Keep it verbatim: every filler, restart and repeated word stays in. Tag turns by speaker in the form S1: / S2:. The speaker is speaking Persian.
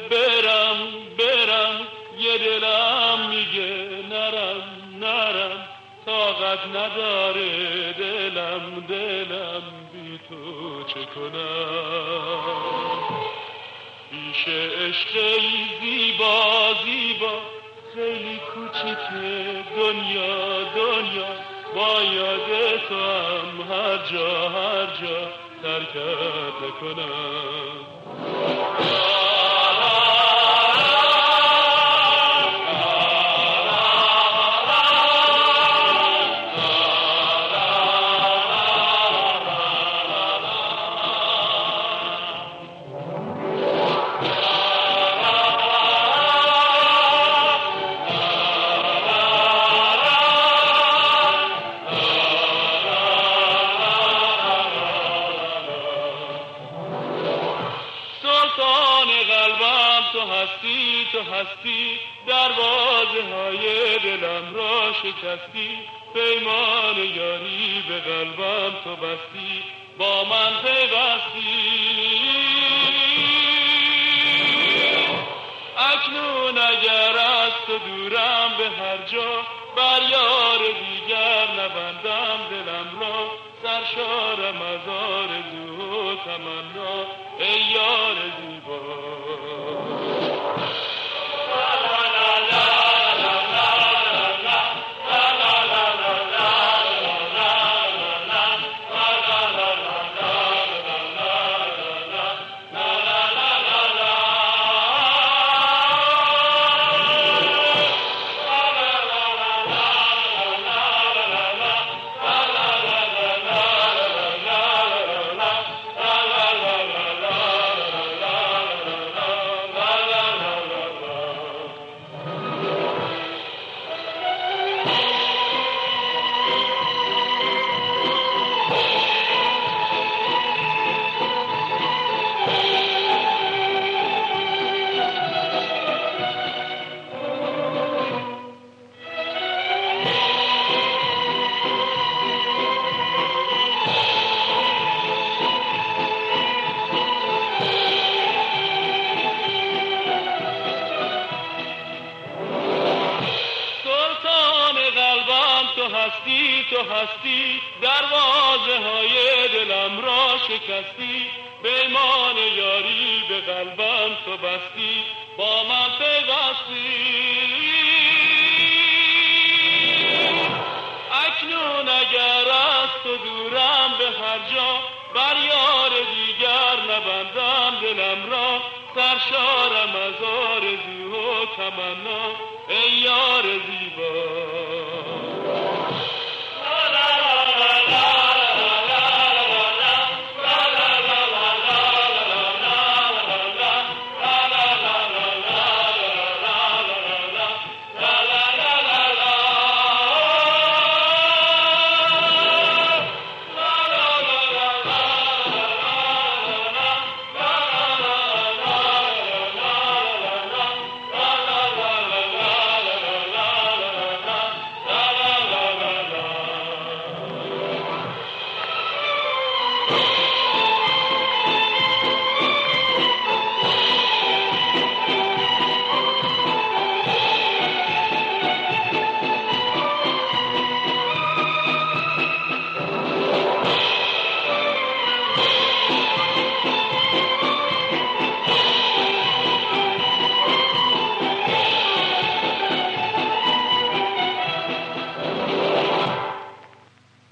S1: برم برم، یه دلم میگه نرم نرم، طاقت نداره دلم دلم بی تو چه کنم. پیش عشقی زیبا زیبا خیلی کوچیکه دنیا دنیا، با یاد تو هم هر جا هر جا ترکت کنم. هستی تو هستی، دروازه های دلم را شکستی، پیمان یاری به قلبم تو بستی، با من پیوستی. اکنون اگر از تو دورم به هر جا، بر یار دیگر نبندم دلم را، سرشارم از آرزو و تمنا ای یار زیبا. هستی تو هستی، دروازه های دلم را شکستی، پیمان یاری به قلبم تو بستی، با من پیوستی. اکنون اگر از تو دورم به هر جا، بر یار دیگر نبندم دلم را، سرشارم از آرزو و تمنا ای یار زیبا.